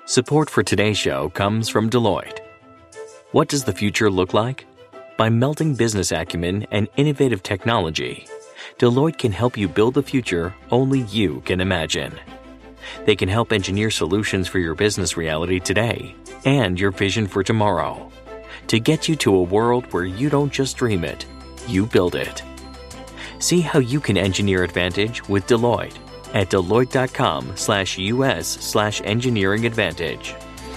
Support for today's show comes from Deloitte. What does the future look like? By melding business acumen and innovative technology, Deloitte can help you build the future only you can imagine. They can help engineer solutions for your business reality today and your vision for tomorrow to get you to a world where you don't just dream it, you build it. See how you can engineer advantage with Deloitte at deloitte.com/US/engineering advantage.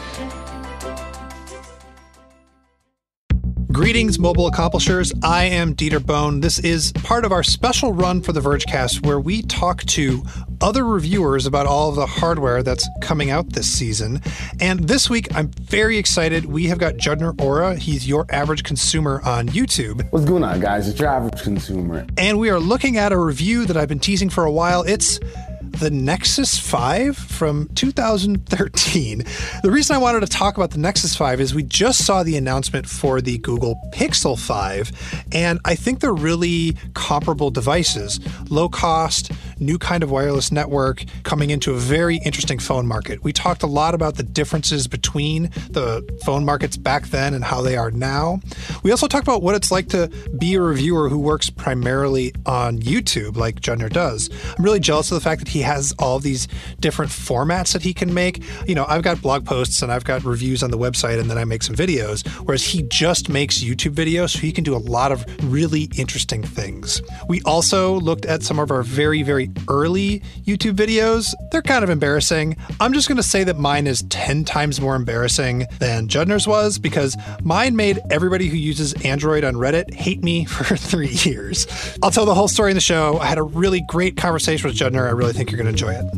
Greetings, mobile accomplishers. I am Dieter Bohn. This is part of our special run for the Vergecast where we talk to other reviewers about all of the hardware that's coming out this season. And this week, I'm very excited. We have got Judner Ora. He's Your Average Consumer on YouTube. What's going on, guys? It's Your Average Consumer. And we are looking at a review that I've been teasing for a while. It's the Nexus 5 from 2013. The reason I wanted to talk about the Nexus 5 is we just saw the announcement for the Google Pixel 5, and I think they're really comparable devices. Low cost, new kind of wireless network, coming into a very interesting phone market. We talked a lot about the differences between the phone markets back then and how they are now. We also talked about what it's like to be a reviewer who works primarily on YouTube, like Judner does. I'm really jealous of the fact that he has all these different formats that he can make. You know, I've got blog posts and I've got reviews on the website, and then I make some videos, whereas he just makes YouTube videos, so he can do a lot of really interesting things. We also looked at some of our very, very early YouTube videos. They're kind of embarrassing. I'm just going to say that mine is 10 times more embarrassing than Judner's was, because mine made everybody who uses Android on Reddit hate me for 3 years. I'll tell the whole story in the show. I had a really great conversation with Judner. I really think you're going to enjoy it.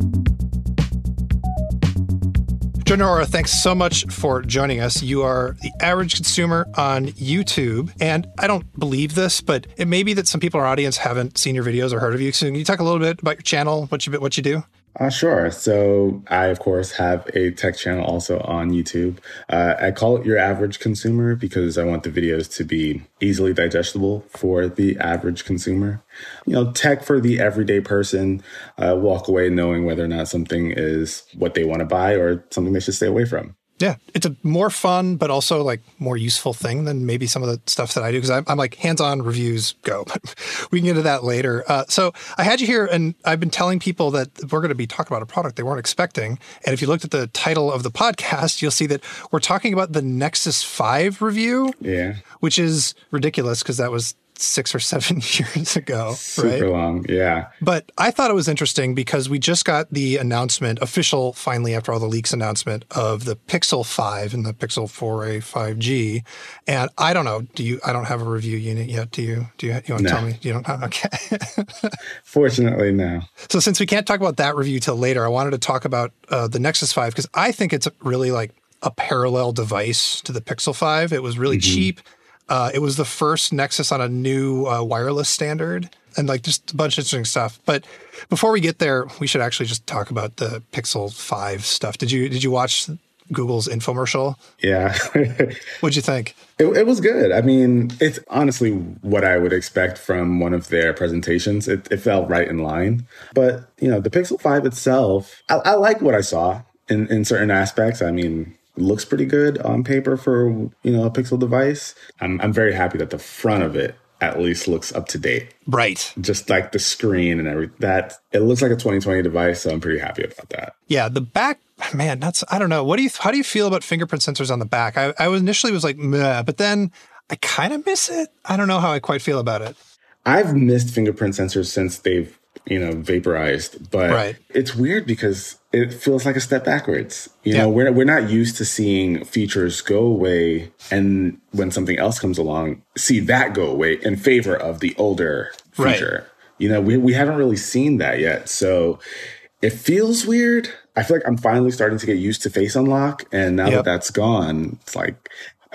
Judner Ora, thanks so much for joining us. You are the Average Consumer on YouTube, and I don't believe this, but it may be that some people in our audience haven't seen your videos or heard of you. So can you talk a little bit about your channel, what you do? Sure. So I, of course, have a tech channel also on YouTube. I call it Your Average Consumer because I want the videos to be easily digestible for the average consumer. You know, tech for the everyday person, walk away knowing whether or not something is what they want to buy or something they should stay away from. Yeah, it's a more fun, but also like more useful thing than maybe some of the stuff that I do, because I'm like hands-on reviews go, but we can get to that later. So I had you here, and I've been telling people that we're going to be talking about a product they weren't expecting. And if you looked at the title of the podcast, you'll see that we're talking about the Nexus 5 review, which is ridiculous because that was 6 or 7 years ago, right? Super long, yeah. But I thought it was interesting because we just got the announcement, official, finally, after all the leaks announcement of the Pixel 5 and the Pixel 4a 5G. And I don't know, I don't have a review unit yet, do you? You want to tell me? You don't have? Okay. Fortunately, no. So since we can't talk about that review till later, I wanted to talk about the Nexus 5 because I think it's really like a parallel device to the Pixel 5. It was really cheap. It was the first Nexus on a new wireless standard, and like just a bunch of interesting stuff. But before we get there, we should actually just talk about the Pixel 5 stuff. Did you watch Google's infomercial? Yeah. What'd you think? It was good. I mean, it's honestly what I would expect from one of their presentations. It felt right in line. But, you know, the Pixel 5 itself, I like what I saw in certain aspects. I mean, looks pretty good on paper for, you know, a Pixel device. I'm very happy that the front of it at least looks up to date. Right. Just like the screen and everything. That it looks like a 2020 device, so I'm pretty happy about that. Yeah, the back, man, I don't know. How do you feel about fingerprint sensors on the back? I initially was like, meh, but then I kind of miss it. I don't know how I quite feel about it. I've missed fingerprint sensors since they've, you know, vaporized, but It's weird because it feels like a step backwards. You know, we're not used to seeing features go away, and when something else comes along, see that go away in favor of the older feature. You know, we haven't really seen that yet, so it feels weird. I feel like I'm finally starting to get used to Face Unlock, and now that that's gone, it's like,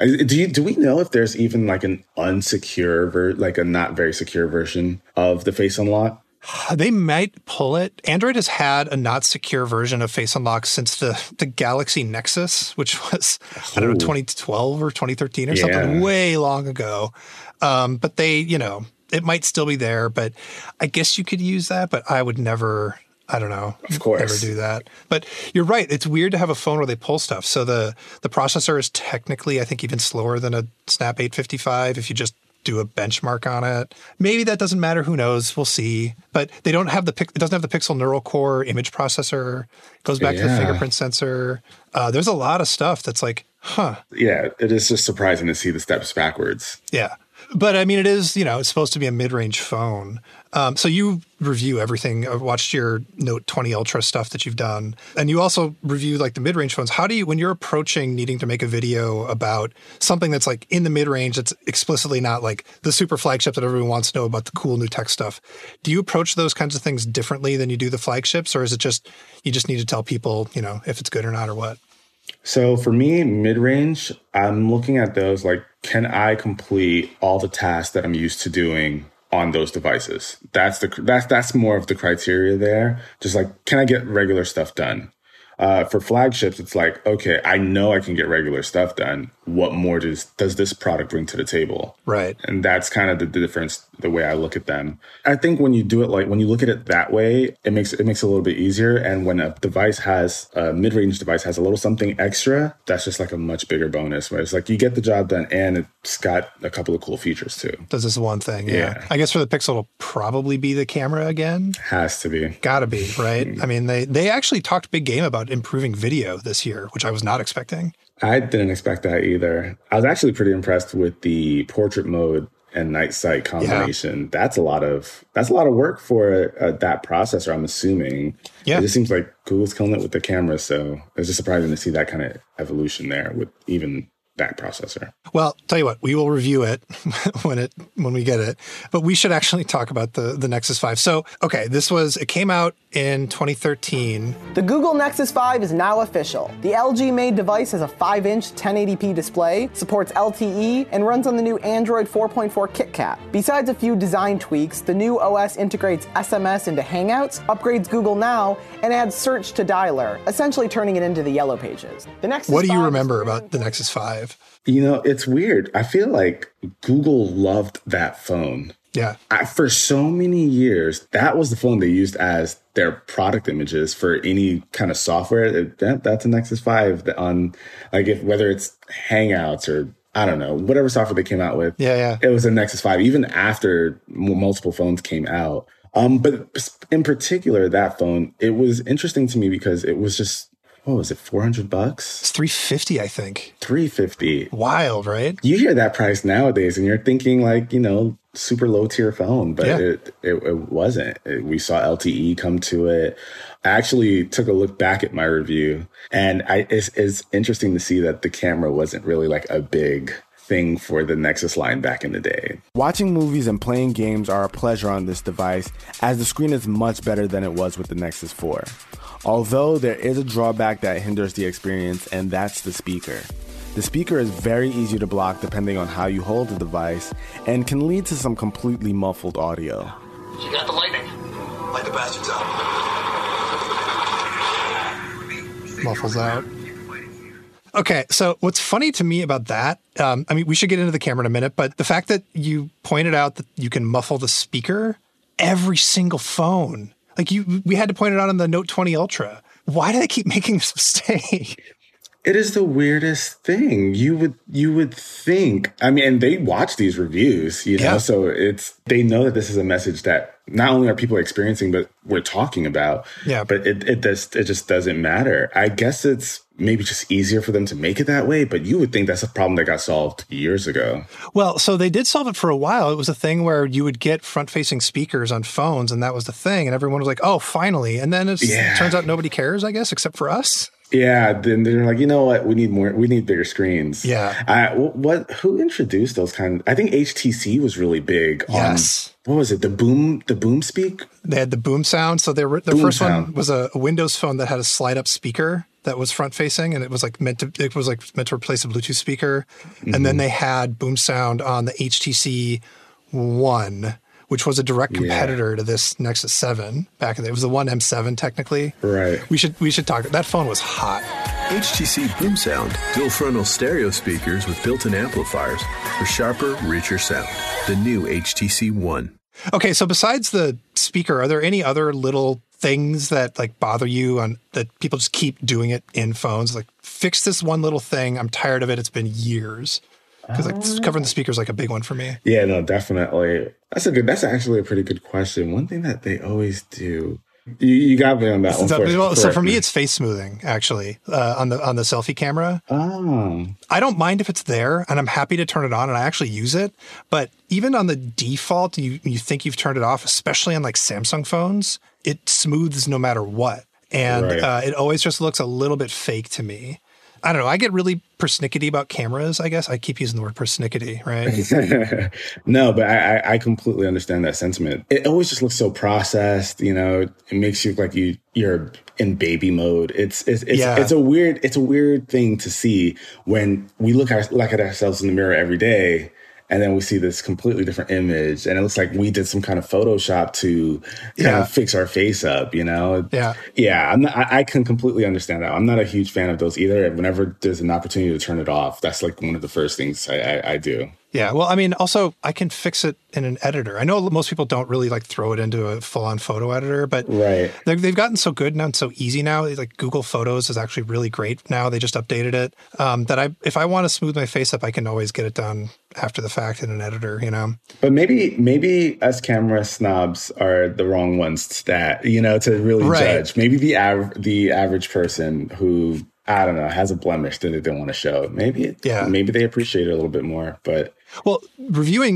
do we know if there's even like an unsecure, like a not very secure version of the Face Unlock? They might pull it. Android has had a not secure version of Face Unlock since the Galaxy Nexus, which was, I don't know, 2012 or 2013 or something, way long ago. But they, you know, it might still be there, but I guess you could use that, but I would never I don't know. Of course. Never do that. But you're right. It's weird to have a phone where they pull stuff. So the processor is technically, I think, even slower than a Snap 855 if you just do a benchmark on it. Maybe that doesn't matter. Who knows? We'll see. But they don't have it doesn't have the Pixel Neural Core image processor. It goes back to the fingerprint sensor. There's a lot of stuff that's like, huh. Yeah, it is just surprising to see the steps backwards. Yeah. But I mean, it is, it's supposed to be a mid-range phone. So you review everything. I've watched your Note 20 Ultra stuff that you've done. And you also review like the mid-range phones. How do you, when you're approaching needing to make a video about something that's like in the mid-range, that's explicitly not like the super flagship that everyone wants to know about the cool new tech stuff, do you approach those kinds of things differently than you do the flagships? Or is it just, you just need to tell people, if it's good or not or what? So for me, mid-range, I'm looking at those like, can I complete all the tasks that I'm used to doing on those devices? That's more of the criteria there. Just like, can I get regular stuff done? For flagships, it's like, okay, I know I can get regular stuff done. What more does this product bring to the table? Right. And that's kind of the difference, the way I look at them. I think when you do it, like when you look at it that way, it makes it a little bit easier. And when a mid-range device has a little something extra, that's just like a much bigger bonus. Where it's like you get the job done and it's got a couple of cool features too. Does this one thing? Yeah. I guess for the Pixel, it'll probably be the camera again. Has to be. Gotta be, right? I mean, they actually talked big game about improving video this year, which I was not expecting. I didn't expect that either. I was actually pretty impressed with the portrait mode and night sight combination. Yeah. That's a lot of work for that processor, I'm assuming. Yeah. It just seems like Google's killing it with the camera, so it's just surprising to see that kind of evolution there with even that processor. Well, tell you what, we will review it when we get it, but we should actually talk about the Nexus 5. So, okay, it came out in 2013. The Google Nexus 5 is now official. The LG-made device has a 5-inch 1080p display, supports LTE, and runs on the new Android 4.4 KitKat. Besides a few design tweaks, the new OS integrates SMS into Hangouts, upgrades Google Now, and adds search to Dialer, essentially turning it into the Yellow Pages. What do you remember about the Nexus 5? It's weird. I feel like Google loved that phone. Yeah. For so many years, that was the phone they used as their product images for any kind of software. That's a Nexus 5 on, like, whether it's Hangouts or I don't know, whatever software they came out with. Yeah. It was a Nexus 5, even after multiple phones came out. But in particular, that phone, it was interesting to me because it was just, what was it, $400? It's $350, I think. $350. Wild, right? You hear that price nowadays and you're thinking like, super low tier phone, but it wasn't. We saw LTE come to it. I actually took a look back at my review and it's interesting to see that the camera wasn't really like a big thing for the Nexus line back in the day. Watching movies and playing games are a pleasure on this device as the screen is much better than it was with the Nexus 4. Although there is a drawback that hinders the experience, and that's the speaker. The speaker is very easy to block depending on how you hold the device and can lead to some completely muffled audio. You got the lightning. Light the bastards out. Muffles out. Okay, so what's funny to me about that, we should get into the camera in a minute, but the fact that you pointed out that you can muffle the speaker, every single phone. Like we had to point it out on the Note 20 Ultra. Why do they keep making this mistake? It is the weirdest thing. You would think, and they watch these reviews, so they know that this is a message that not only are people experiencing, but we're talking about. Yeah. But it just doesn't matter. I guess it's maybe just easier for them to make it that way, but you would think that's a problem that got solved years ago. Well, so they did solve it for a while. It was a thing where you would get front-facing speakers on phones, and that was the thing. And everyone was like, oh, finally. And then it turns out nobody cares, I guess, except for us. Yeah, then they're like, you know what? We need bigger screens. Yeah. Who introduced those kind of, I think HTC was really big on, what was it? The boom speak? They had the boom sound. So their first one was a Windows phone that had a slide up speaker that was front facing, and it was like meant to replace a Bluetooth speaker. Mm-hmm. And then they had boom sound on the HTC One, which was a direct competitor to this Nexus 7 back in the day. It was the One M7 technically. Right. We should talk. That phone was hot. HTC Boom Sound, dual frontal stereo speakers with built-in amplifiers for sharper, richer sound. The new HTC One. Okay, so besides the speaker, are there any other little things that like bother you on that people just keep doing it in phones. Like, fix this one little thing. I'm tired of it. It's been years. Because like covering the speaker is like a big one for me. Yeah, no, definitely. That's actually a pretty good question. One thing that they always do. You got me on that one. So for me, it's face smoothing, actually, on the selfie camera. Oh. I don't mind if it's there, and I'm happy to turn it on, and I actually use it. But even on the default, you think you've turned it off, especially on like Samsung phones, it smooths no matter what. And it always just looks a little bit fake to me. I don't know. I get really persnickety about cameras, I guess. I keep using the word persnickety, right? No, but I completely understand that sentiment. It always just looks so processed, you know. It makes you look like you're in baby mode. It's a weird thing to see when we look at ourselves in the mirror every day. And then we see this completely different image, and it looks like we did some kind of Photoshop to kind of fix our face up, you know? Yeah. I can completely understand that. I'm not a huge fan of those either. Whenever there's an opportunity to turn it off, that's like one of the first things I do. Yeah. Well, I mean, also, I can fix it in an editor. I know most people don't really like throw it into a full-on photo editor, but they've gotten so good now and so easy now. Like Google Photos is actually really great now. They just updated it. That if I want to smooth my face up, I can always get it done after the fact in an editor, you know? But maybe us camera snobs are the wrong ones to really judge. Maybe the average person who, I don't know, has a blemish that they don't want to show. Maybe they appreciate it a little bit more, but... Well, reviewing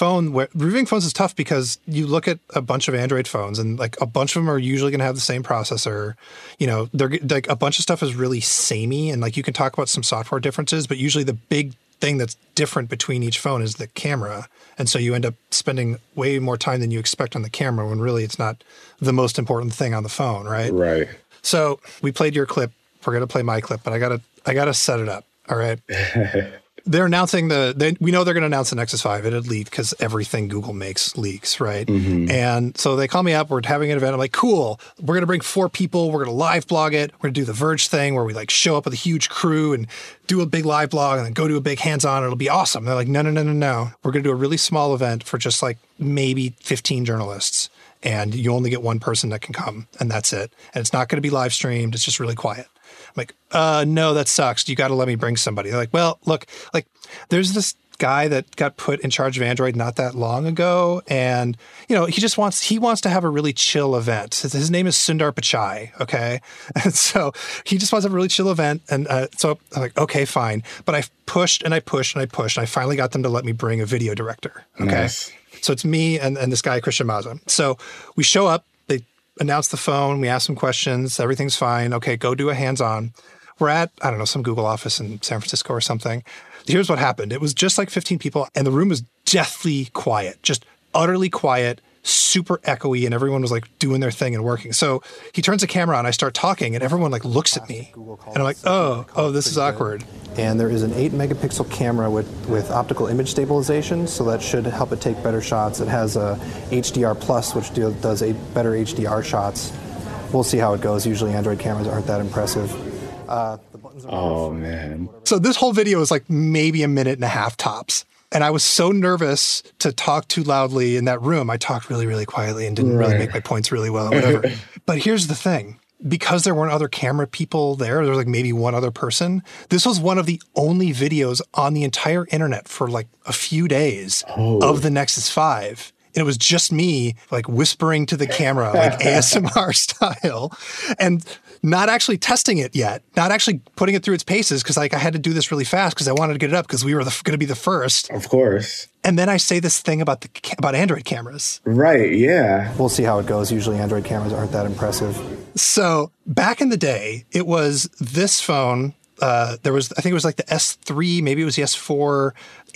phones is tough because you look at a bunch of Android phones and like a bunch of them are usually going to have the same processor. You know, they're like a bunch of stuff is really samey, and like you can talk about some software differences, but usually the big thing that's different between each phone is the camera. And so you end up spending way more time than you expect on the camera when really it's not the most important thing on the phone, right? Right. So we played your clip. We're going to play my clip, but I gotta set it up. All right. They're announcing we know they're going to announce the Nexus 5. It had leaked because everything Google makes leaks, right? Mm-hmm. And so they call me up. We're having an event. I'm like, cool. We're going to bring 4 people. We're going to live blog it. We're going to do the Verge thing where we like show up with a huge crew and do a big live blog and then go do a big hands-on. It'll be awesome. And they're like, no. We're going to do a really small event for just like maybe 15 journalists. And you only get one person that can come, and that's it. And it's not going to be live streamed. It's just really quiet. I'm like, no, that sucks. You got to let me bring somebody. They're like, well, look, like there's this guy that got put in charge of Android not that long ago. And, you know, he wants to have a really chill event. His name is Sundar Pichai. Okay. And so he just wants to have a really chill event. And so I'm like, okay, fine. But I pushed and I pushed and I pushed. And I finally got them to let me bring a video director. Okay. Nice. So it's me and this guy, Christian Maza. So we show up, they announce the phone, we ask some questions, everything's fine. Okay, go do a hands-on. We're at, I don't know, some Google office in San Francisco or something. Here's what happened. It was just like 15 people, and the room was deathly quiet, just utterly quiet, super echoey, and everyone was like doing their thing and working. So he turns the camera on, I start talking, and everyone like looks at me. And I'm like, oh, this is awkward. And there is an 8-megapixel camera with optical image stabilization, so that should help it take better shots. It has a HDR Plus, which does better HDR shots. We'll see how it goes. Usually Android cameras aren't that impressive. The buttons are man. So this whole video is like maybe a minute and a half tops. And I was so nervous to talk too loudly in that room. I talked really, really quietly and didn't really make my points really well, whatever. But here's the thing. Because there weren't other camera people there was like maybe one other person. This was one of the only videos on the entire internet for like a few days of the Nexus 5. And it was just me like whispering to the camera, like ASMR style, and not actually testing it yet, not actually putting it through its paces because like I had to do this really fast because I wanted to get it up because we were going to be the first. Of course. And then I say this thing about Android cameras. Right, yeah. We'll see how it goes. Usually Android cameras aren't that impressive. So back in the day, it was this phone. I think it was like the S3, maybe it was the S4.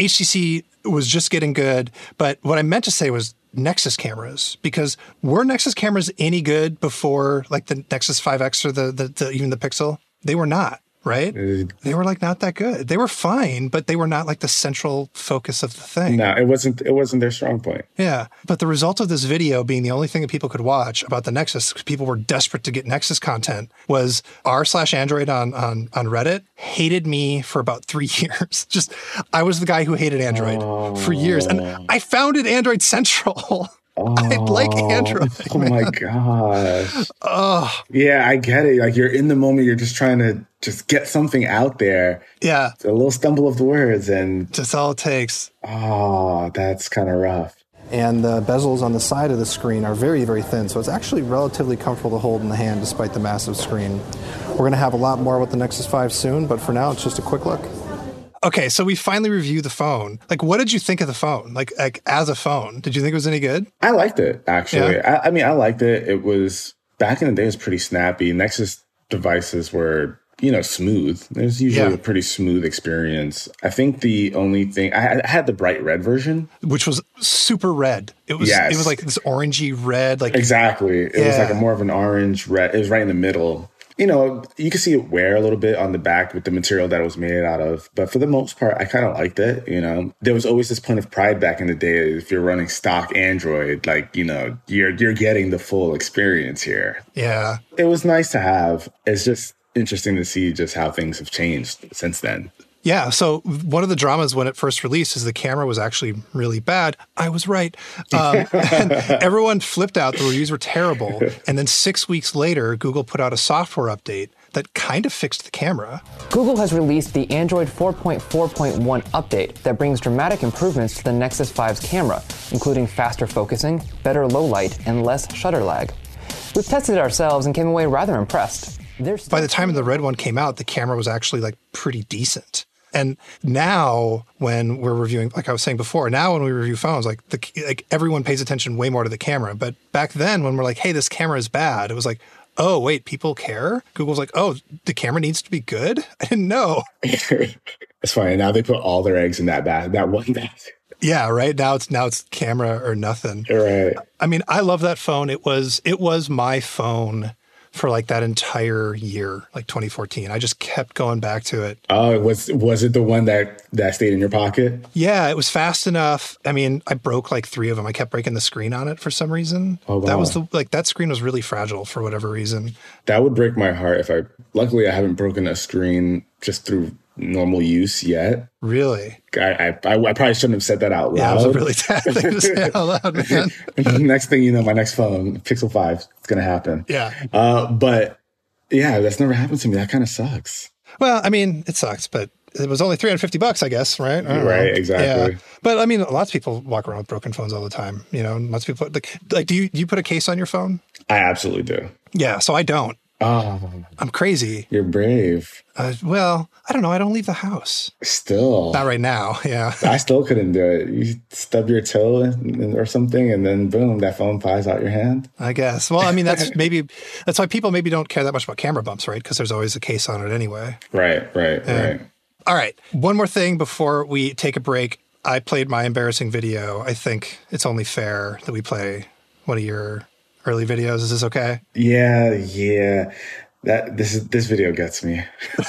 HTC was just getting good. But what I meant to say was Nexus cameras, because were Nexus cameras any good before like the Nexus 5X or even the Pixel? They were not. Right? They were like not that good. They were fine, but they were not like the central focus of the thing. No, it wasn't their strong point. Yeah. But the result of this video being the only thing that people could watch about the Nexus, because people were desperate to get Nexus content, was r/Android on Reddit hated me for about 3 years. Just, I was the guy who hated Android for years. And I founded Android Central. I like Android. Oh my gosh. Oh. Yeah, I get it. Like, you're in the moment, you're just trying to just get something out there. Yeah. It's a little stumble of the words, and just all it takes. Oh, that's kind of rough. And the bezels on the side of the screen are very, very thin, so it's actually relatively comfortable to hold in the hand despite the massive screen. We're going to have a lot more with the Nexus 5 soon, but for now, it's just a quick look. Okay, so we finally reviewed the phone. Like, what did you think of the phone? Like as a phone, did you think it was any good? I liked it, actually. Yeah. I mean, I liked it. It was, back in the day, it was pretty snappy. Nexus devices were, smooth. It was usually a pretty smooth experience. I think the only thing, I had the bright red version, which was super red. It was like this orangey red. Like exactly. It was like more of an orange red. It was right in the middle. You could see it wear a little bit on the back with the material that it was made out of. But for the most part, I kind of liked it. There was always this point of pride back in the day. If you're running stock Android, you're getting the full experience here. Yeah. It was nice to have. It's just interesting to see just how things have changed since then. Yeah. So one of the dramas when it first released is the camera was actually really bad. I was right. And everyone flipped out. The reviews were terrible. And then 6 weeks later, Google put out a software update that kind of fixed the camera. Google has released the Android 4.4.1 update that brings dramatic improvements to the Nexus 5's camera, including faster focusing, better low light, and less shutter lag. We've tested it ourselves and came away rather impressed. By the time the red one came out, the camera was actually pretty decent. And now when we're reviewing, like I was saying before, now when we review phones, everyone pays attention way more to the camera. But back then when we're like, hey, this camera is bad, it was like, oh, wait, people care? Google's like, oh, the camera needs to be good? I didn't know. It's funny. Now they put all their eggs in that one basket. Yeah, right. Now it's camera or nothing. Right. I mean, I love that phone. It was my phone for that entire year, 2014. I just kept going back to it. Oh, was it the one that stayed in your pocket? Yeah, it was fast enough. I mean, I broke 3 of them. I kept breaking the screen on it for some reason. Oh, wow. That was that screen was really fragile for whatever reason. That would break my heart luckily I haven't broken a screen just through normal use yet. Really? I probably shouldn't have said that out loud. Yeah, it was a really bad thing to say out loud, man. Next thing you know, my next phone, Pixel 5, it's going to happen. Yeah. But yeah, that's never happened to me. That kind of sucks. Well, I mean, it sucks, but it was only $350, I guess, right? Right, exactly. Yeah. But I mean, lots of people walk around with broken phones all the time. Lots of people do you put a case on your phone? I absolutely do. Yeah, so I don't. Oh, I'm crazy. You're brave. Well, I don't know. I don't leave the house. Still. Not right now. Yeah. I still couldn't do it. You stub your toe or something, and then boom, that phone flies out your hand. I guess. Well, I mean, that's why people maybe don't care that much about camera bumps, right? Because there's always a case on it anyway. Right. All right. One more thing before we take a break. I played my embarrassing video. I think it's only fair that we play one of your early videos. Is this okay? Yeah. This video gets me.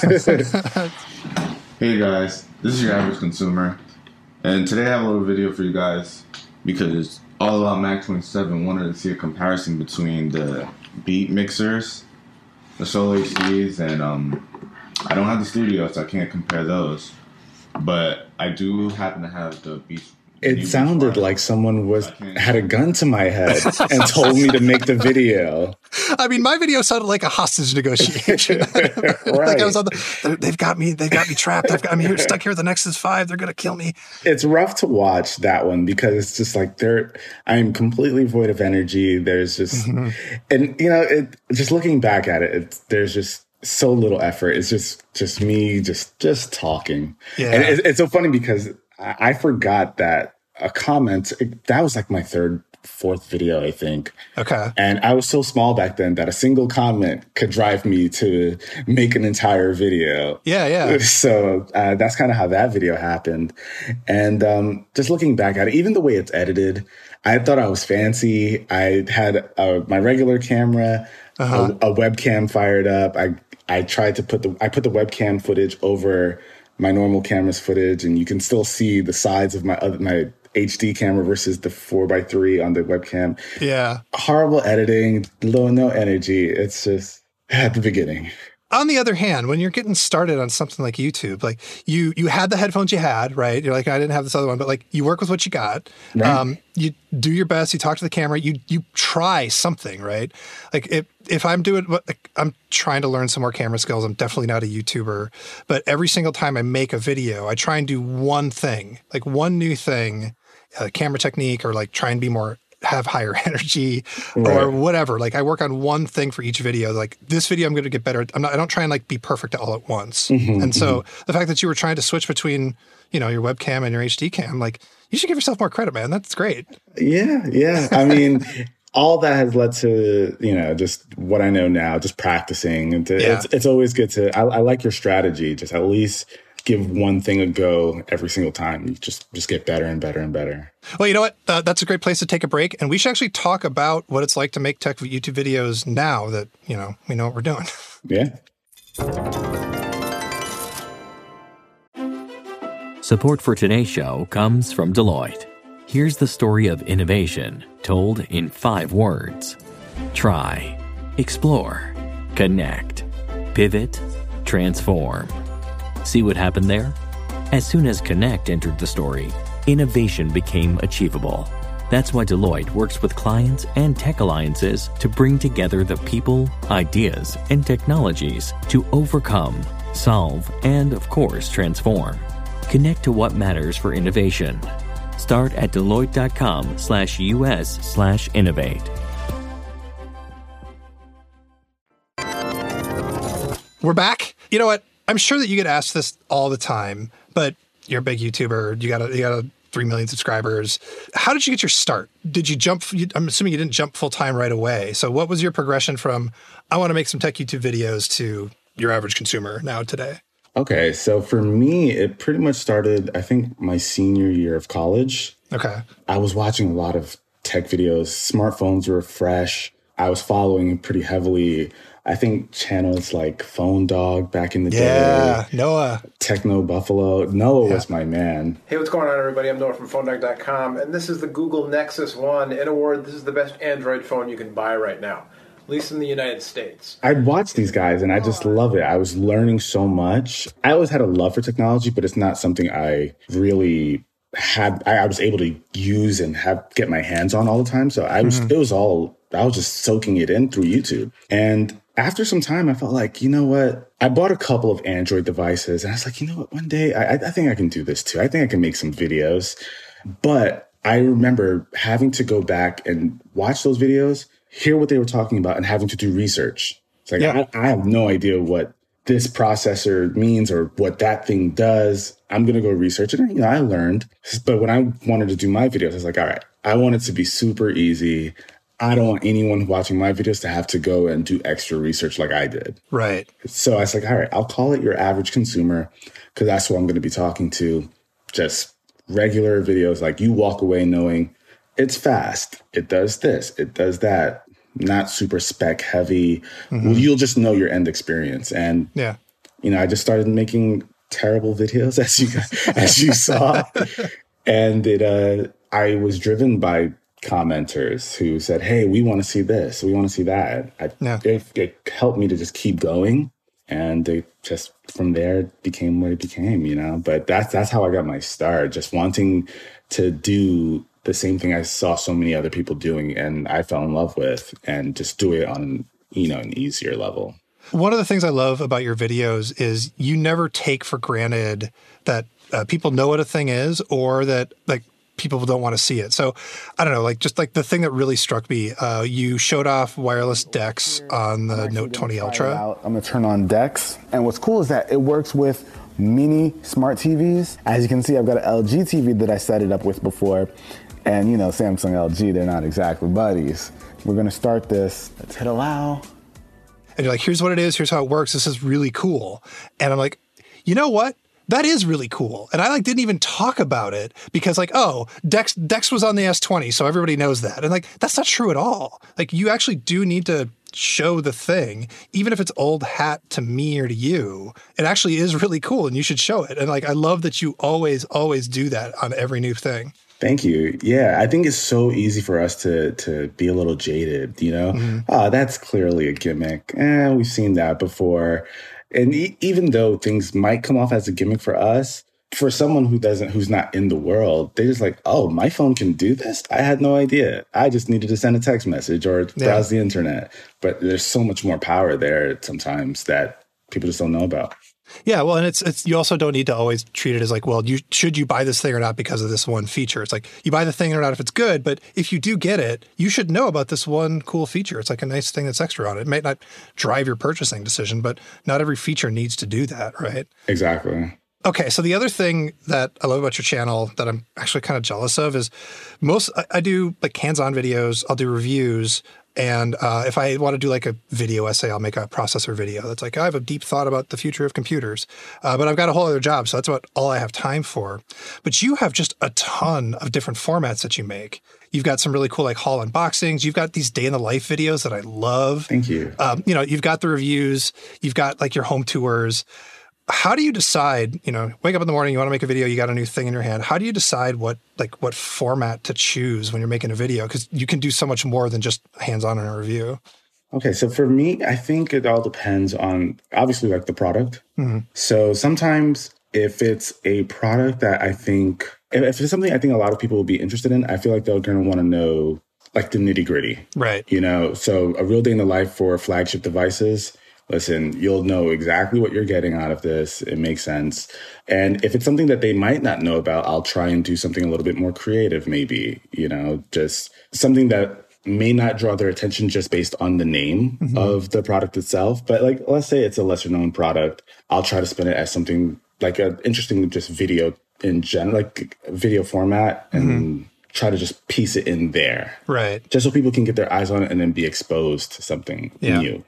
Hey guys, this is your average consumer, and today I have a little video for you guys because All About Mac 27 wanted to see a comparison between the Beat mixers, the Solo HDs, and I don't have the studio, so I can't compare those, but I do happen to have the Beat. It sounded like someone had a gun to my head and told me to make the video. I mean, my video sounded like a hostage negotiation. Right. I was they've got me trapped. I'm here, stuck here with the Nexus 5. They're going to kill me. It's rough to watch that one because it's just I'm completely void of energy. There's just, and just looking back at it, there's just so little effort. It's just me just talking. Yeah. And it's so funny because I forgot that a comment, that was my fourth video, I think. Okay. And I was so small back then that a single comment could drive me to make an entire video. Yeah. So that's kind of how that video happened. And just looking back at it, even the way it's edited, I thought I was fancy. I had my regular camera, a webcam fired up. I tried to put the webcam footage over my normal camera's footage, and you can still see the sides of my HD camera versus the 4x3 on the webcam. Yeah. Horrible editing, no energy. It's just at the beginning. On the other hand, when you're getting started on something like YouTube, like you had the headphones you had, right? You're like, I didn't have this other one, but like you work with what you got. Right. You do your best. You talk to the camera. You try something, right? Like if I'm doing I'm trying to learn some more camera skills. I'm definitely not a YouTuber, but every single time I make a video, I try and do one thing, like one new thing, camera technique, or like try and have higher energy or whatever. Like I work on one thing for each video. Like this video, I'm going to get better. I don't try and like be perfect all at once. And so the fact that you were trying to switch between, your webcam and your HD cam, like you should give yourself more credit, man. That's great. Yeah. I mean, all that has led to, just what I know now, just practicing. And it's always good I like your strategy. Just at least give one thing a go every single time. You just get better and better and better. Well, you know what? That's a great place to take a break. And we should actually talk about what it's like to make tech YouTube videos now that, we know what we're doing. Yeah. Support for today's show comes from Deloitte. Here's the story of innovation told in 5 words. Try, explore, connect, pivot, transform. See what happened there? As soon as Connect entered the story, innovation became achievable. That's why Deloitte works with clients and tech alliances to bring together the people, ideas, and technologies to overcome, solve, and of course, transform. Connect to what matters for innovation. Start at Deloitte.com/US/innovate. We're back. You know what? I'm sure that you get asked this all the time, but you're a big YouTuber. You got 3 million subscribers. How did you get your start? Did you jump? I'm assuming you didn't jump full time right away. So what was your progression from, I want to make some tech YouTube videos, to your average consumer now today? Okay. So for me, it pretty much started, I think, my senior year of college. Okay. I was watching a lot of tech videos. Smartphones were fresh. I was following pretty heavily, I think, channels like Phone Dog back in the day. Yeah, Noah. Techno Buffalo. Noah was my man. Hey, what's going on, everybody? I'm Noah from PhoneDog.com, and this is the Google Nexus One. In a word, this is the best Android phone you can buy right now, at least in the United States. I'd watch these guys, and I just love it. I was learning so much. I always had a love for technology, but it's not something I really had. I was able to use and get my hands on all the time. So I was just soaking it in through YouTube. And after some time, I felt like, you know what? I bought a couple of Android devices, and I was like, you know what? One day, I think I can do this too. I think I can make some videos. But I remember having to go back and watch those videos, hear what they were talking about, and having to do research. It's like, I have no idea what this processor means or what that thing does. I'm going to go research it. And, I learned. But when I wanted to do my videos, I was like, all right, I want it to be super easy. I don't want anyone watching my videos to have to go and do extra research like I did. Right. So I was like, all right, I'll call it your average consumer, because that's what I'm going to be talking to. Just regular videos. Like, you walk away knowing it's fast. It does this. It does that. Not super spec heavy. Well, you'll just know your end experience. And, I just started making terrible videos, as you saw. And I was driven by commenters who said, hey, we want to see this, we want to see that. It helped me to just keep going, and it just from there became what it became, but that's how I got my start, just wanting to do the same thing I saw so many other people doing and I fell in love with, and just do it on an easier level. One of the things I love about your videos is you never take for granted that people know what a thing is, or that people don't want to see it. So I don't know, the thing that really struck me, you showed off wireless DeX on the Note 20 Ultra. I'm going to turn on DeX. And what's cool is that it works with mini smart TVs. As you can see, I've got an LG TV that I set it up with before. And, Samsung, LG, they're not exactly buddies. We're going to start this. Let's hit allow. And you're like, here's what it is. Here's how it works. This is really cool. And I'm like, you know what? That is really cool. And I didn't even talk about it because DeX was on the S20, so everybody knows that. And that's not true at all. You actually do need to show the thing, even if it's old hat to me or to you. It actually is really cool, and you should show it. And I love that you always do that on every new thing. Thank you. Yeah, I think it's so easy for us to be a little jaded, you know? Oh, that's clearly a gimmick. We've seen that before. And even though things might come off as a gimmick for us, for someone who's not in the world, they're just like, oh, my phone can do this? I had no idea. I just needed to send a text message or browse the internet. But there's so much more power there sometimes that people just don't know about. Yeah, well, and it's you also don't need to always treat it as like, well, should you buy this thing or not because of this one feature? It's like you buy the thing or not if it's good, but if you do get it, you should know about this one cool feature. It's like a nice thing that's extra on it. It might not drive your purchasing decision, but not every feature needs to do that, right? Exactly. Okay, so the other thing that I love about your channel that I'm actually kind of jealous of is I do like hands-on videos, I'll do reviews, and if I want to do like a video essay, I'll make a processor video. That's like, I have a deep thought about the future of computers, but I've got a whole other job, so that's about all I have time for. But you have just a ton of different formats that you make. You've got some really cool like haul unboxings. You've got these day in the life videos that I love. Thank you. You've got the reviews. You've got like your home tours. How do you decide, wake up in the morning, you want to make a video, you got a new thing in your hand. How do you decide what format to choose when you're making a video? Because you can do so much more than just hands-on in a review. Okay, so for me, I think it all depends on, obviously, like the product. Mm-hmm. So sometimes if it's a product that I think, if it's something I think a lot of people will be interested in, I feel like they're going to want to know like the nitty gritty. Right. So a real day in the life for flagship devices. Listen, you'll know exactly what you're getting out of this. It makes sense. And if it's something that they might not know about, I'll try and do something a little bit more creative, maybe, just something that may not draw their attention just based on the name of the product itself. But like, let's say it's a lesser known product. I'll try to spin it as something like an interesting just video in general, like video format and try to just piece it in there. Right. Just so people can get their eyes on it and then be exposed to something new,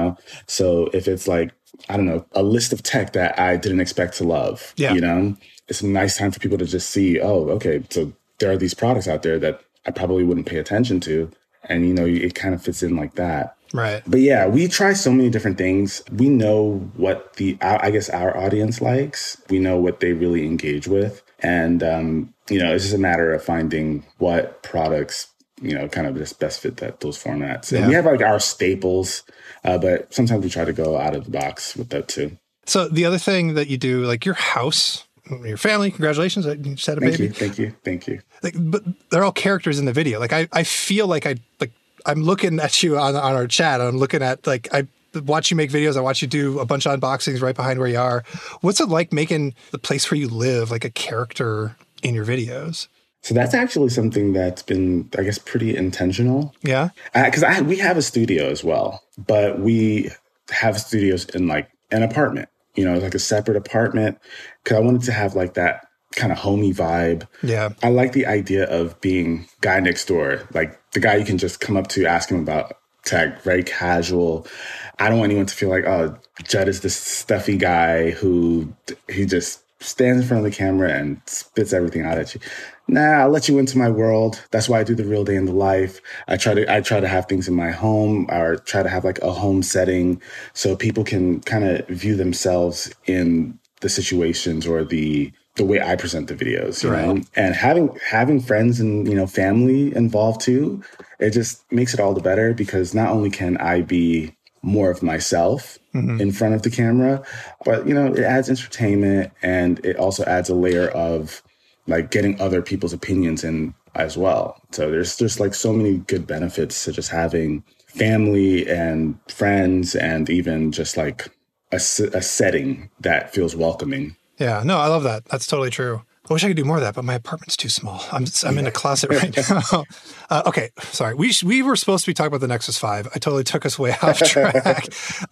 So if it's like, I don't know, a list of tech that I didn't expect to love, it's a nice time for people to just see, oh, okay, so there are these products out there that I probably wouldn't pay attention to. And, it kind of fits in like that. Right. But yeah, we try so many different things. We know what our audience likes. We know what they really engage with. And, it's just a matter of finding what products, kind of just best fit those formats. And we have like our staples, but sometimes we try to go out of the box with that too. So the other thing that you do, like your house, your family, congratulations, you just had a baby. Thank you. Like, but they're all characters in the video. Like I feel like I'm looking at you on our chat. I'm looking at I watch you make videos. I watch you do a bunch of unboxings right behind where you are. What's it like making the place where you live like a character in your videos? So that's actually something that's been, I guess, pretty intentional. Yeah. Because we have a studio as well, but we have studios in like an apartment, like a separate apartment. Because I wanted to have like that kind of homey vibe. Yeah. I like the idea of being guy next door, like the guy you can just come up to, ask him about tech, very casual. I don't want anyone to feel like, oh, Judd is this stuffy guy who he just stands in front of the camera and spits everything out at you. Nah, I'll let you into my world. That's why I do the real day in the life. I try to have things in my home, or try to have like a home setting so people can kind of view themselves in the situations or the way I present the videos, you know? And having friends and, family involved too, it just makes it all the better because not only can I be more of myself in front of the camera, but, it adds entertainment and it also adds a layer of like getting other people's opinions in as well. So there's just like so many good benefits to just having family and friends and even just like a setting that feels welcoming. Yeah, no, I love that. That's totally true. I wish I could do more of that, but my apartment's too small. I'm in a closet right now. Okay, sorry. We were supposed to be talking about the Nexus 5. I totally took us way off track.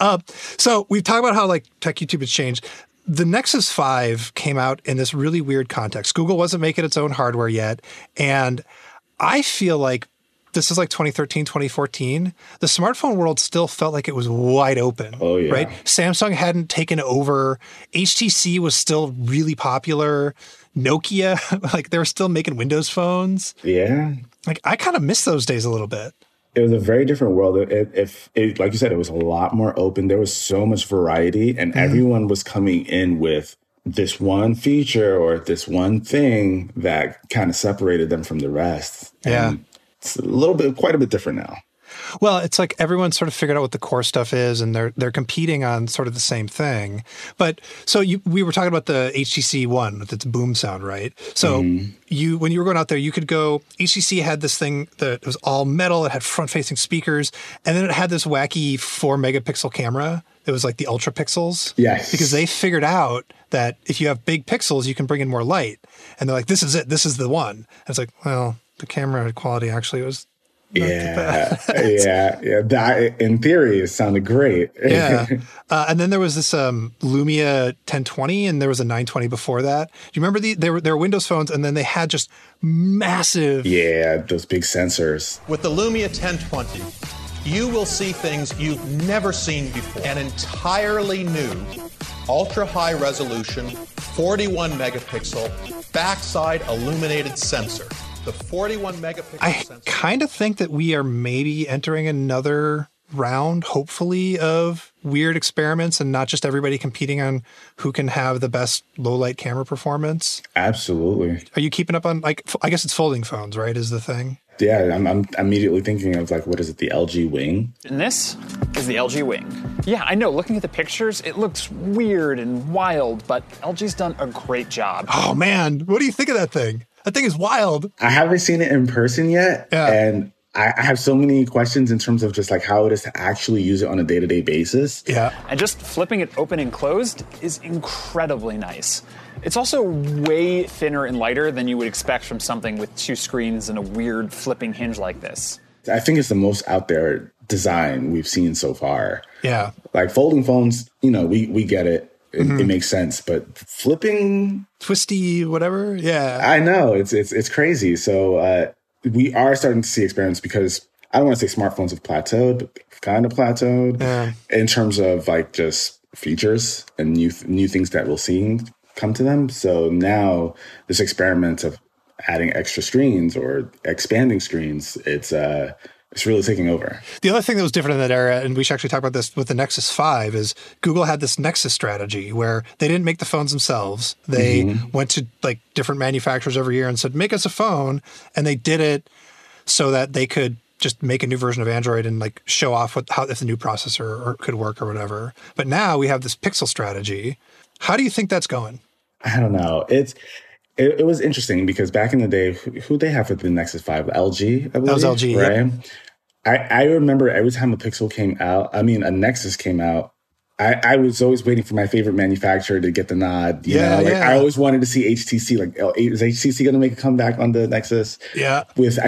So we've talked about how like tech YouTube has changed. The Nexus 5 came out in this really weird context. Google wasn't making its own hardware yet. And I feel like this is like 2013, 2014. The smartphone world still felt like it was wide open. Oh, yeah. Right? Samsung hadn't taken over. HTC was still really popular. Nokia, like they were still making Windows phones. Yeah. Like I kind of miss those days a little bit. It was a very different world. Like you said, it was a lot more open. There was so much variety and everyone was coming in with this one feature or this one thing that kind of separated them from the rest. Yeah. And it's quite a bit different now. Well, it's like everyone sort of figured out what the core stuff is, and they're competing on sort of the same thing. But so we were talking about the HTC One with its boom sound, right? So when you were going out there, you could go. HTC had this thing that was all metal. It had front-facing speakers, and then it had this wacky 4-megapixel camera. It was like the ultra pixels. Yes. Because they figured out that if you have big pixels, you can bring in more light. And they're like, this is it. This is the one. And it's like, well, the camera quality actually was. Yeah. That, in theory, it sounded great. Yeah. And then there was this Lumia 1020, and there was a 920 before that. Do you remember there were Windows phones, and then they had just massive. Yeah, those big sensors. With the Lumia 1020, you will see things you've never seen before. An entirely new, ultra-high resolution, 41 megapixel, backside illuminated sensor. The 41 megapixel sensor. I kind of think that we are maybe entering another round, hopefully, of weird experiments and not just everybody competing on who can have the best low light camera performance. Absolutely. Are you keeping up on, like, I guess it's folding phones, right, is the thing? Yeah, I'm immediately thinking of, like, what is it, the LG Wing? And this is the LG Wing. Yeah, I know, looking at the pictures, it looks weird and wild, but LG's done a great job. Oh, man, what do you think of that thing? That thing is wild. I haven't seen it in person yet. Yeah. And I have so many questions in terms of just like how it is to actually use it on a day-to-day basis. Yeah. And just flipping it open and closed is incredibly nice. It's also way thinner and lighter than you would expect from something with 2 screens and a weird flipping hinge like this. I think it's the most out there design we've seen so far. Yeah. Like folding phones, we get it. It makes sense, but flipping, twisty, whatever. Yeah, I know it's crazy. So we are starting to see experiments because I don't want to say smartphones have plateaued, but they've kind of plateaued in terms of like just features and new things that we'll see come to them. So now this experiment of adding extra screens or expanding screens, it's really taking over. The other thing that was different in that era, and we should actually talk about this with the Nexus 5, is Google had this Nexus strategy where they didn't make the phones themselves. They went to like different manufacturers every year and said, make us a phone. And they did it so that they could just make a new version of Android and like show off if the new processor could work or whatever. But now we have this Pixel strategy. How do you think that's going? I don't know. It was interesting because back in the day, who they have for the Nexus 5? LG, I believe. That was LG, right? Yep. I remember every time a Pixel came out, a Nexus came out, I was always waiting for my favorite manufacturer to get the nod. You know? I always wanted to see HTC. Like, is HTC going to make a comeback on the Nexus? Yeah.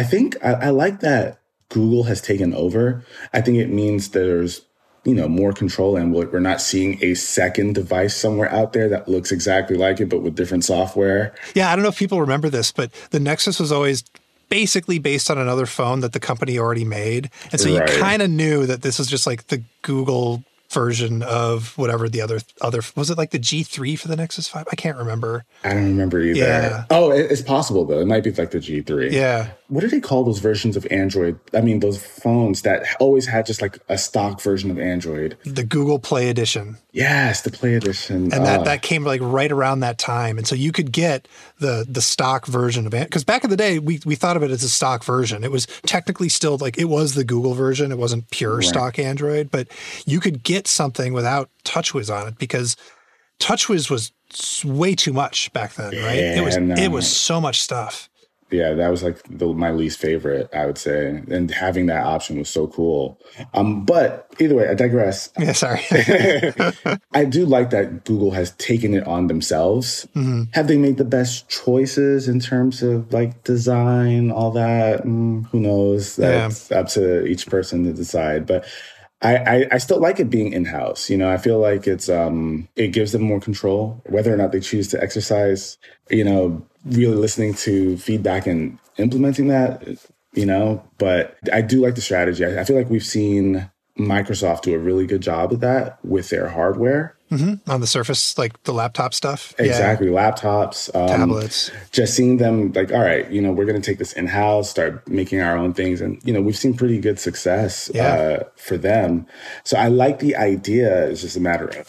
I like that Google has taken over. I think it means there's more control, and we're not seeing a second device somewhere out there that looks exactly like it, but with different software. Yeah, I don't know if people remember this, but the Nexus was always basically based on another phone that the company already made. And so you kind of knew that this was just like the Google version of whatever the other was it like the G3 for the Nexus 5? I can't remember. I don't remember either. Yeah. Oh, it's possible though. It might be like the G3. Yeah. What do they call those versions of Android? Those phones that always had just like a stock version of Android. The Google Play Edition. Yes, the Play Edition. And that came like right around that time. And so you could get the stock version of it. Because back in the day, we thought of it as a stock version. It was technically still like it was the Google version. It wasn't pure stock Android. But you could get something without TouchWiz on it because TouchWiz was way too much back then, right? It was so much stuff. Yeah, that was like my least favorite, I would say. And having that option was so cool. But either way, I digress. Yeah, sorry. I do like that Google has taken it on themselves. Mm-hmm. Have they made the best choices in terms of like design, all that? Who knows? That's up to each person to decide. But I still like it being in-house. I feel like it gives them more control, whether or not they choose to exercise, really listening to feedback and implementing that, but I do like the strategy. I feel like we've seen Microsoft do a really good job of that with their hardware. Mm-hmm. On the Surface, like the laptop stuff. Exactly. Yeah. Laptops. Tablets. Just seeing them like, all right, we're going to take this in-house, start making our own things. And, we've seen pretty good success for them. So I like the idea. It's just a matter of like,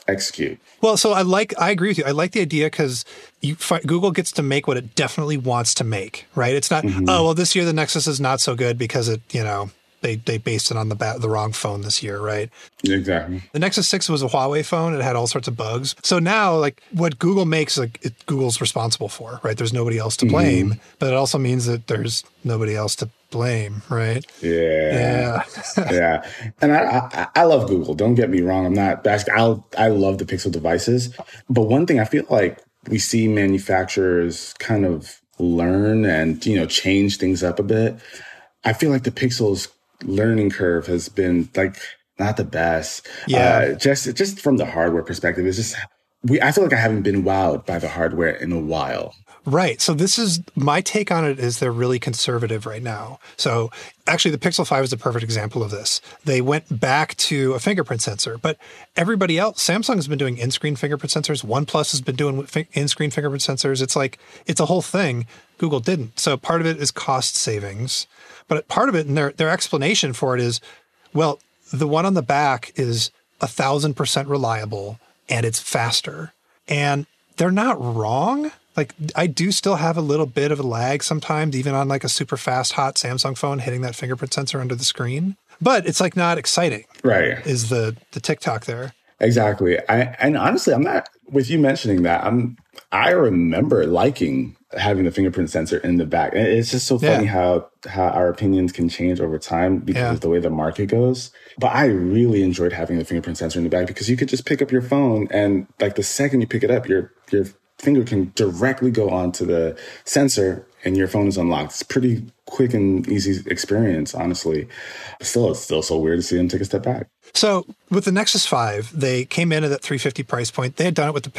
execute. Well, so I agree with you. I like the idea because Google gets to make what it definitely wants to make, right? It's not, oh, well, this year the Nexus is not so good because it, they based it on the wrong phone this year, right? Exactly. The Nexus 6 was a Huawei phone. It had all sorts of bugs. So now, like, what Google makes, Google's responsible for, right? There's nobody else to blame, but it also means that there's nobody else to blame, right? Yeah. Yeah. And I love Google. Don't get me wrong. I'm not bashing. I love the Pixel devices. But one thing I feel like we see manufacturers kind of learn and, change things up a bit. I feel like the Pixel's learning curve has been like not the best. Yeah. Just from the hardware perspective, it's just I feel like I haven't been wowed by the hardware in a while. Right. So this is my take on it is they're really conservative right now. So actually the Pixel 5 is a perfect example of this. They went back to a fingerprint sensor, but everybody else, Samsung has been doing in-screen fingerprint sensors. OnePlus has been doing in-screen fingerprint sensors. It's a whole thing. Google didn't. So part of it is cost savings. But part of it, and their explanation for it is, well, the one on the back is 1,000% reliable and it's faster. And they're not wrong. Like, I do still have a little bit of a lag sometimes, even on like a super fast, hot Samsung phone hitting that fingerprint sensor under the screen. But it's like not exciting. Right. Is the TikTok there. Exactly. And honestly, I'm not, with you mentioning that, I remember liking having the fingerprint sensor in the back. And it's just so funny how our opinions can change over time because of the way the market goes. But I really enjoyed having the fingerprint sensor in the back because you could just pick up your phone and like the second you pick it up, your finger can directly go onto the sensor and your phone is unlocked. It's pretty quick and easy experience, honestly. Still, it's still so weird to see them take a step back. So with the Nexus 5, they came in at that $350 price point. They had done it with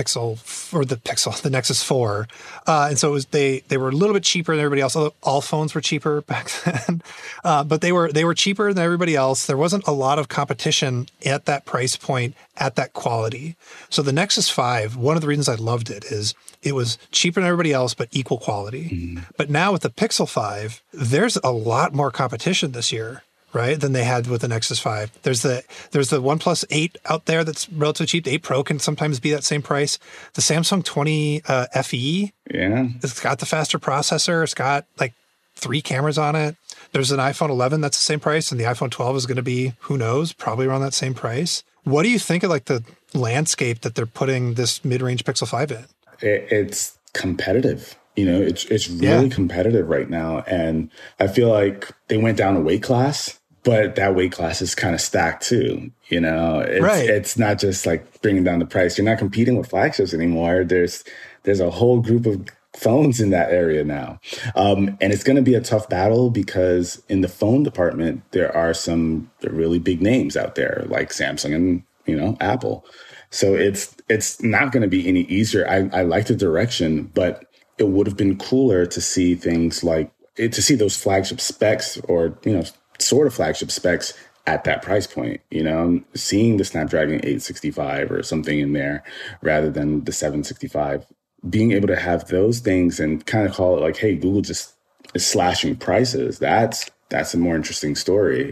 the Nexus 4. And so it was they were a little bit cheaper than everybody else. Although all phones were cheaper back then. But they were cheaper than everybody else. There wasn't a lot of competition at that price point, at that quality. So the Nexus 5, one of the reasons I loved it is it was cheaper than everybody else, but equal quality. But now with the Pixel 5, there's a lot more competition this year, right, than they had with the Nexus 5. There's the OnePlus 8 out there that's relatively cheap. The 8 Pro can sometimes be that same price. The Samsung 20 FE, it's got the faster processor. It's got like 3 cameras on it. There's an iPhone 11 that's the same price, and the iPhone 12 is going to be, who knows, probably around that same price. What do you think of like the landscape that they're putting this mid-range Pixel 5 in? It's competitive. It's really competitive right now. And I feel like they went down a weight class, but that weight class is kind of stacked too. It's not just like bringing down the price. You're not competing with flagships anymore. There's a whole group of phones in that area now. And it's going to be a tough battle because in the phone department, there are some really big names out there like Samsung and, Apple. So it's not going to be any easier. I like the direction, but it would have been cooler to see things like to see those flagship specs or, sort of flagship specs at that price point, seeing the Snapdragon 865 or something in there rather than the 765, being able to have those things and kind of call it like, hey, Google just is slashing prices. That's a more interesting story,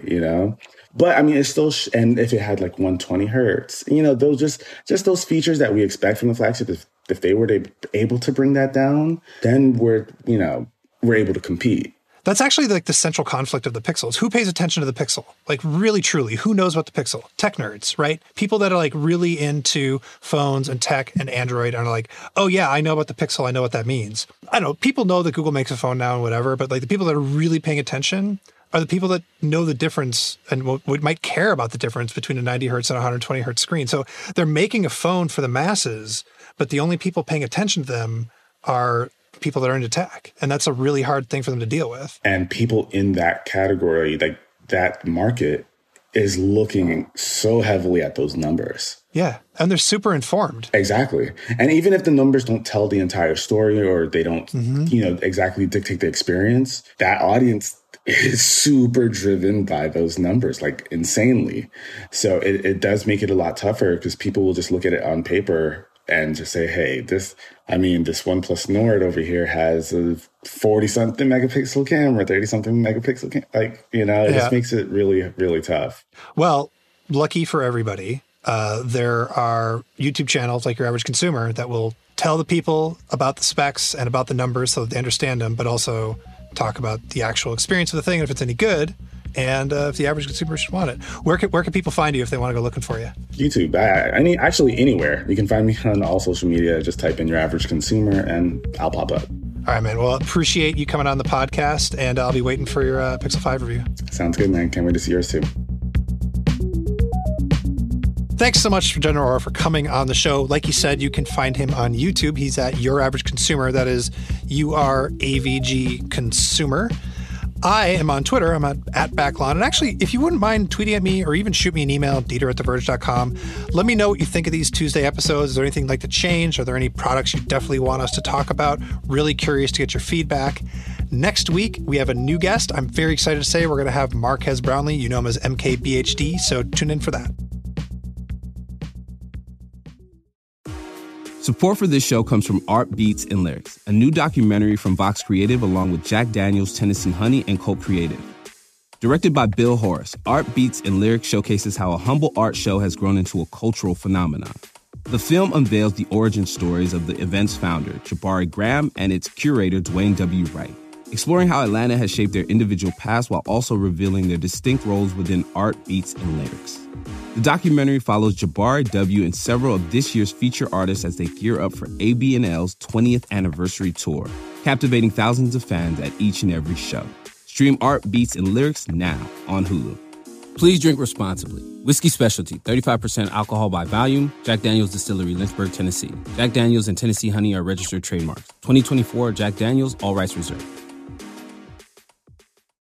But I mean, it's still, and if it had like 120 hertz, those just those features that we expect from the flagship, if they were able to bring that down, then we're able to compete. That's actually like the central conflict of the Pixels. Who pays attention to the Pixel? Like really, truly, who knows about the Pixel? Tech nerds, right? People that are like really into phones and tech and Android and are like, oh yeah, I know about the Pixel. I know what that means. I don't know. People know that Google makes a phone now and whatever, but like the people that are really paying attention are the people that know the difference and might care about the difference between a 90 hertz and a 120 hertz screen. So they're making a phone for the masses, but the only people paying attention to them are people that are into tech. And that's a really hard thing for them to deal with. And people in that category, like that market, is looking so heavily at those numbers. Yeah. And they're super informed. Exactly. And even if the numbers don't tell the entire story or they don't, exactly dictate the experience, that audience is super driven by those numbers, like insanely. So it does make it a lot tougher because people will just look at it on paper and just say, hey, this OnePlus Nord over here has a 40-something megapixel camera, 30-something megapixel camera. It just makes it really, really tough. Well, lucky for everybody, there are YouTube channels like Your Average Consumer that will tell the people about the specs and about the numbers so that they understand them, but also talk about the actual experience of the thing and if it's any good, and if the average consumer should want it. Where can people find you if they want to go looking for you? YouTube. Actually, anywhere. You can find me on all social media. Just type in Your Average Consumer and I'll pop up. All right, man. Well, appreciate you coming on the podcast, and I'll be waiting for your Pixel 5 review. Sounds good, man. Can't wait to see yours too. Thanks so much, General Aurora, for coming on the show. Like you said, you can find him on YouTube. He's at Your Average Consumer. That is URAVG Consumer. I am on Twitter. I'm at Backlon. And actually, if you wouldn't mind tweeting at me or even shoot me an email, Dieter@TheVerge.com. Let me know what you think of these Tuesday episodes. Is there anything you'd like to change? Are there any products you definitely want us to talk about? Really curious to get your feedback. Next week, we have a new guest. I'm very excited to say we're going to have Marques Brownlee. You know him as MKBHD, so tune in for that. Support for this show comes from Art Beats and Lyrics, a new documentary from Vox Creative along with Jack Daniels, Tennessee Honey, and Colt Creative. Directed by Bill Horace, Art Beats and Lyrics showcases how a humble art show has grown into a cultural phenomenon. The film unveils the origin stories of the event's founder, Jabari Graham, and its curator, Dwayne W. Wright, exploring how Atlanta has shaped their individual paths while also revealing their distinct roles within Art Beats and Lyrics. The documentary follows Jabari W. and several of this year's feature artists as they gear up for AB&L's 20th anniversary tour, captivating thousands of fans at each and every show. Stream Art Beats and Lyrics now on Hulu. Please drink responsibly. Whiskey Specialty, 35% alcohol by volume. Jack Daniels Distillery, Lynchburg, Tennessee. Jack Daniels and Tennessee Honey are registered trademarks. 2024 Jack Daniels, all rights reserved.